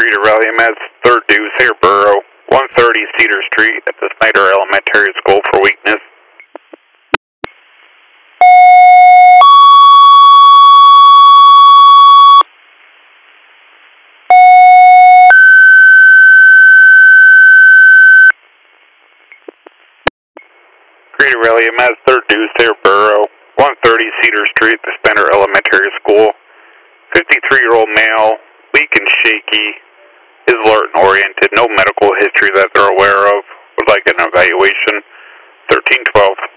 Rita Williams, 3rd Deuce, Hairborough, 130 Cedar Street at the Snyder Elementary School for weakness. Rita Williams, 3rd Deuce, Hairborough, 130 Cedar Street, the Snyder Elementary School. 53-year-old male, weak and shaky, is alert and oriented, no medical history that they're aware of, would like an evaluation. 1312.